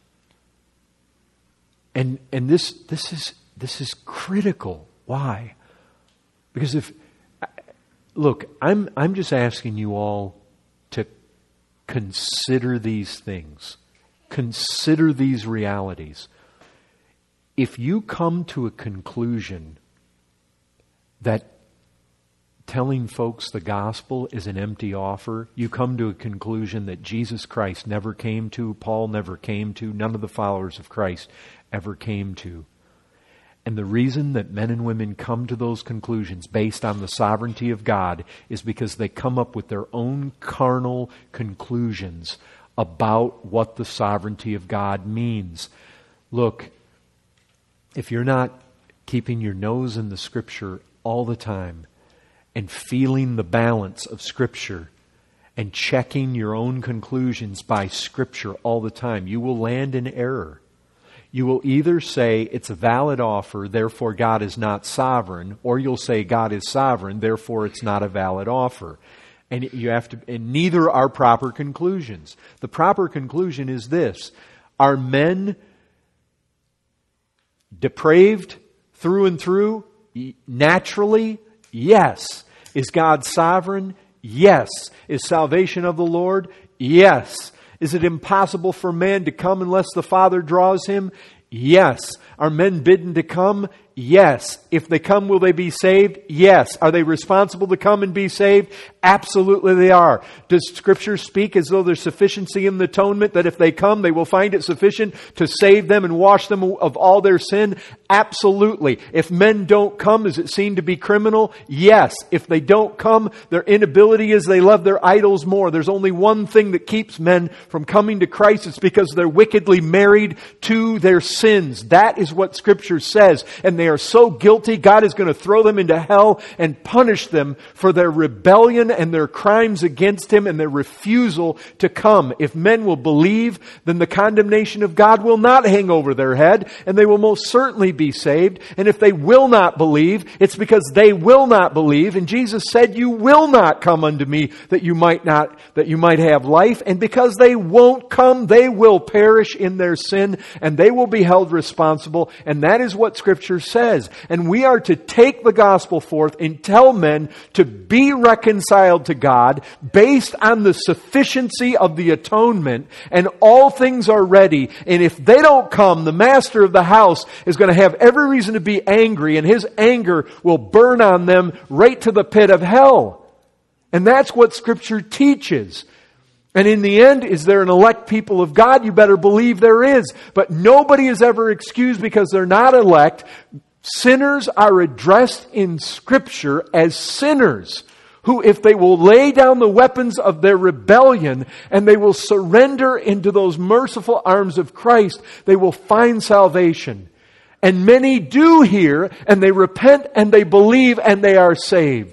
And and this this is this is critical. Why? Because if look, I'm I'm just asking you all to consider these things. Consider these realities. If you come to a conclusion that telling folks the gospel is an empty offer, you come to a conclusion that Jesus Christ never came to, Paul never came to, none of the followers of Christ ever came to. And the reason that men and women come to those conclusions based on the sovereignty of God is because they come up with their own carnal conclusions about what the sovereignty of God means. Look, if you're not keeping your nose in the Scripture all the time and feeling the balance of Scripture and checking your own conclusions by Scripture all the time, you will land in error. You will either say it's a valid offer, therefore God is not sovereign, or you'll say God is sovereign, therefore it's not a valid offer. And you have to, and neither are proper conclusions. The proper conclusion is this: are men depraved through and through? Naturally, yes. Is God sovereign? Yes. Is salvation of the Lord? Yes. Is it impossible for man to come unless the Father draws him? Yes. Are men bidden to come? Yes. If they come, will they be saved? Yes. Are they responsible to come and be saved? Absolutely they are. Does Scripture speak as though there's sufficiency in the atonement, that if they come, they will find it sufficient to save them and wash them of all their sin? Absolutely. If men don't come, is it seen to be criminal? Yes. If they don't come, their inability is they love their idols more. There's only one thing that keeps men from coming to Christ. It's because they're wickedly married to their sins. That is what Scripture says. And they are so guilty, God is going to throw them into hell and punish them for their rebellion and their crimes against Him and their refusal to come. If men will believe, then the condemnation of God will not hang over their head, and they will most certainly be saved. And if they will not believe, it's because they will not believe. And Jesus said, "You will not come unto me that you might not, that you might have life." And because they won't come, they will perish in their sin, and they will be held responsible. And that is what Scripture says. And we are to take the gospel forth and tell men to be reconciled to God based on the sufficiency of the atonement, and all things are ready. And if they don't come, the master of the house is going to have every reason to be angry, and his anger will burn on them right to the pit of hell. And that's what Scripture teaches. And in the end, is there an elect people of God? You better believe there is. But nobody is ever excused because they're not elect. Sinners are addressed in Scripture as sinners who, if they will lay down the weapons of their rebellion and they will surrender into those merciful arms of Christ, they will find salvation. And many do hear, and they repent, and they believe, and they are saved.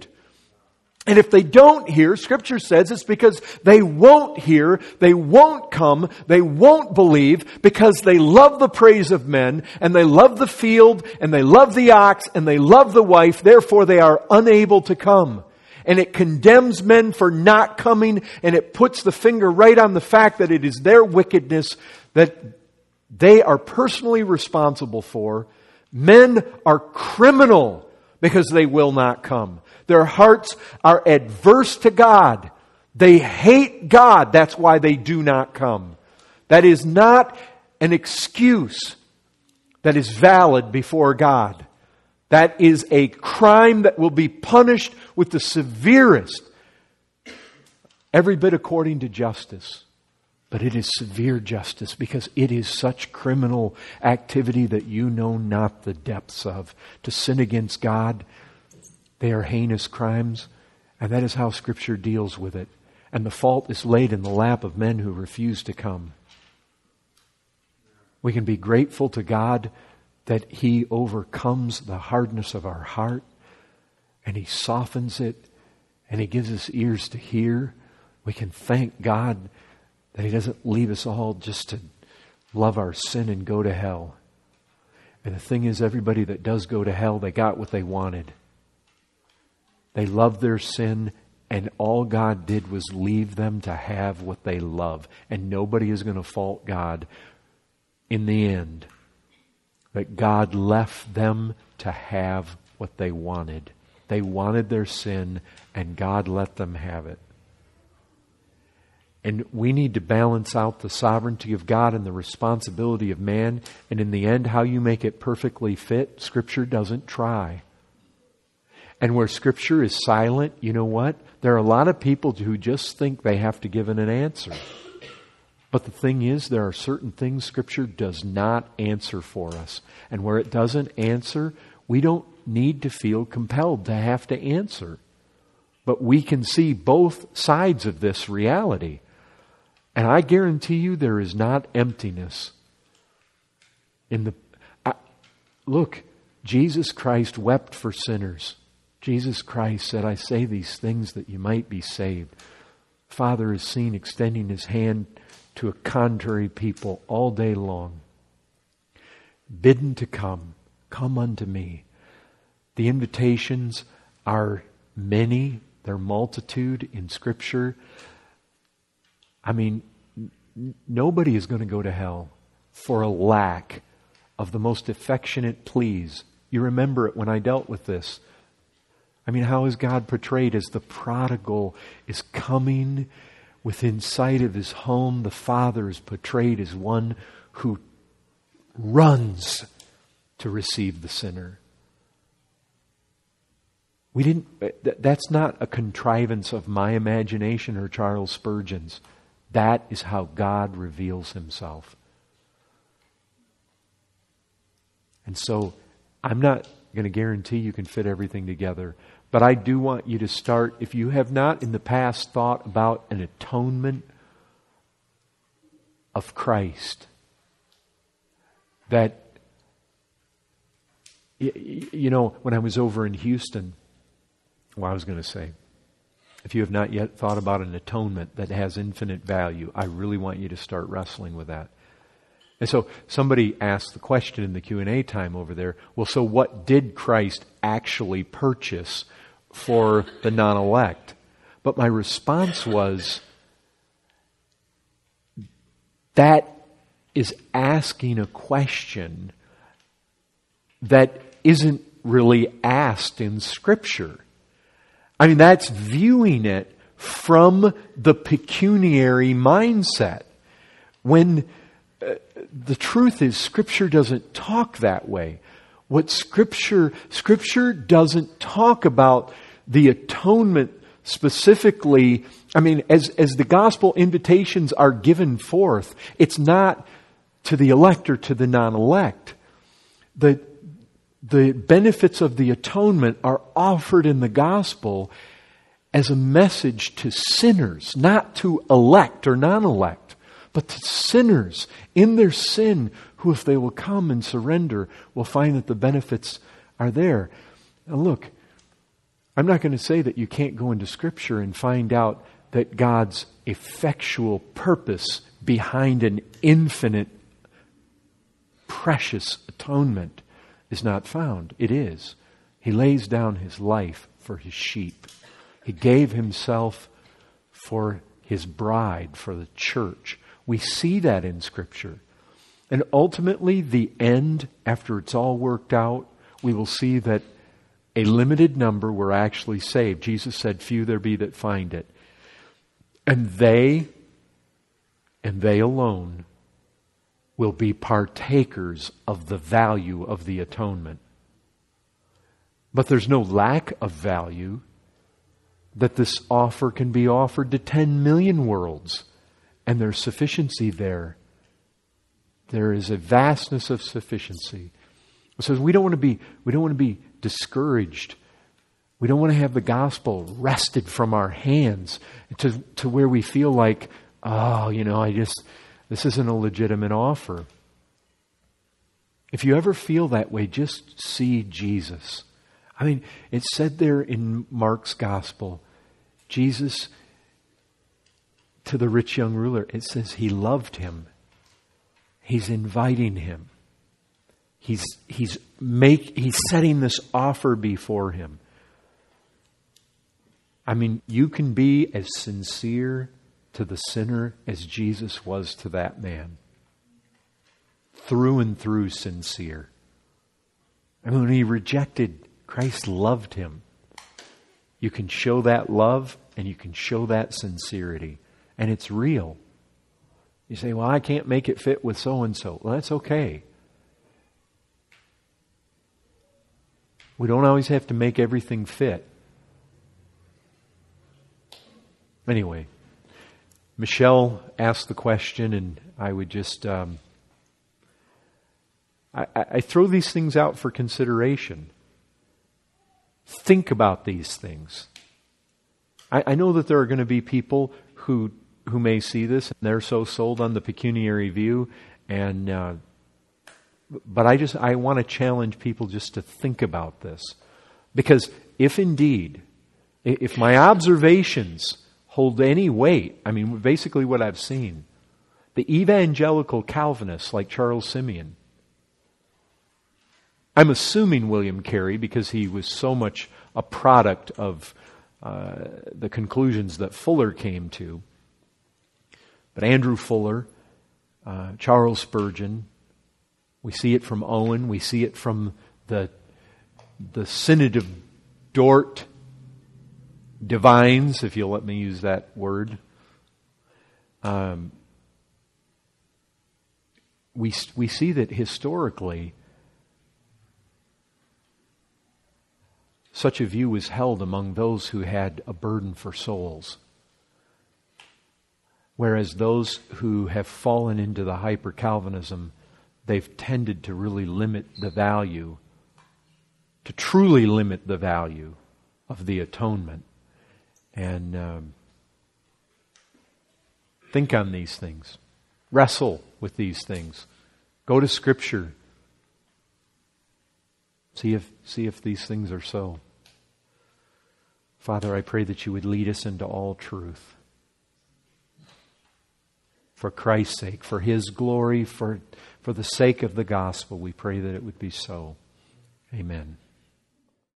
And if they don't hear, Scripture says it's because they won't hear, they won't come, they won't believe, because they love the praise of men, and they love the field, and they love the ox, and they love the wife, therefore they are unable to come. And it condemns men for not coming, and it puts the finger right on the fact that it is their wickedness that they are personally responsible for. Men are criminal because they will not come. Their hearts are adverse to God. They hate God. That's why they do not come. That is not an excuse that is valid before God. That is a crime that will be punished with the severest, every bit according to justice. But it is severe justice because it is such criminal activity that you know not the depths of. To sin against God, they are heinous crimes, and that is how Scripture deals with it. And the fault is laid in the lap of men who refuse to come. We can be grateful to God that He overcomes the hardness of our heart, and He softens it, and He gives us ears to hear. We can thank God that He doesn't leave us all just to love our sin and go to hell. And the thing is, everybody that does go to hell, they got what they wanted. They loved their sin, and all God did was leave them to have what they love. And nobody is going to fault God in the end. But God left them to have what they wanted. They wanted their sin, and God let them have it. And we need to balance out the sovereignty of God and the responsibility of man. And in the end, how you make it perfectly fit, Scripture doesn't try. And where Scripture is silent, you know what? There are a lot of people who just think they have to give it an answer. But the thing is, there are certain things Scripture does not answer for us. And where it doesn't answer, we don't need to feel compelled to have to answer. But we can see both sides of this reality. And I guarantee you there is not emptiness in the... I, look, Jesus Christ wept for sinners. Jesus Christ said, "I say these things that you might be saved." Father is seen extending His hand to a contrary people all day long. bidden to come. Come unto me. The invitations are many. They're multitude in Scripture. I mean, n- nobody is going to go to hell for a lack of the most affectionate pleas. You remember it when I dealt with this. I mean, how is God portrayed as the prodigal is coming within sight of his home? The Father is portrayed as one who runs to receive the sinner. We didn't. That's not a contrivance of my imagination or Charles Spurgeon's. That is how God reveals Himself. And so, I'm not going to guarantee you can fit everything together. But I do want you to start, if you have not in the past thought about an atonement of Christ, that, you know, when I was over in Houston, well, I was going to say, if you have not yet thought about an atonement that has infinite value, I really want you to start wrestling with that. And so somebody asked the question in the Q and A time over there, well, so what did Christ actually purchase for the non-elect? But my response was, that is asking a question that isn't really asked in Scripture. I mean, that's viewing it from the pecuniary mindset. When uh, the truth is, Scripture doesn't talk that way. What Scripture, Scripture doesn't talk about the atonement specifically. I mean, as, as the gospel invitations are given forth, it's not to the elect or to the non-elect. The, the benefits of the atonement are offered in the gospel as a message to sinners, not to elect or non-elect, but to sinners in their sin who, if they will come and surrender, will find that the benefits are there. Now look, I'm not going to say that you can't go into Scripture and find out that God's effectual purpose behind an infinite, precious atonement is not found. It is. He lays down His life for His sheep. He gave Himself for His bride, for the church. We see that in Scripture. And ultimately, the end, after it's all worked out, we will see that a limited number were actually saved. Jesus said, few there be that find it. And they, and they alone, will be partakers of the value of the atonement. But there's no lack of value that this offer can be offered to ten million worlds. And there's sufficiency there. There is a vastness of sufficiency. So we don't want to be, we don't want to be discouraged. We don't want to have the gospel wrested from our hands to, to where we feel like, oh, you know, I just, this isn't a legitimate offer. If you ever feel that way, just see Jesus. I mean, it's said there in Mark's gospel, Jesus, to the rich young ruler, it says He loved him. He's inviting him. He's, he's, make, he's setting this offer before him. I mean, you can be as sincere to the sinner as Jesus was to that man. Through and through sincere. And when he rejected, Christ loved him. You can show that love and you can show that sincerity. And it's real. You say, well, I can't make it fit with so-and-so. Well, that's okay. We don't always have to make everything fit. Anyway, Michelle asked the question, and I would just... Um, I, I throw these things out for consideration. Think about these things. I, I know that there are going to be people who who may see this and they're so sold on the pecuniary view, and uh, but I just I want to challenge people just to think about this, because if indeed, if my observations hold any weight, I mean, basically what I've seen, the evangelical Calvinists like Charles Simeon, I'm assuming William Carey, because he was so much a product of uh, the conclusions that Fuller came to. But Andrew Fuller, uh, Charles Spurgeon, we see it from Owen, we see it from the, the Synod of Dort divines, if you'll let me use that word. Um, we we see that historically such a view was held among those who had a burden for souls. Whereas those who have fallen into the hyper-Calvinism, they've tended to really limit the value, to truly limit the value of the atonement. And um, think on these things. Wrestle with these things. Go to Scripture. See if, see if these things are so. Father, I pray that you would lead us into all truth. For Christ's sake, for His glory, for, for the sake of the gospel, we pray that it would be so. Amen.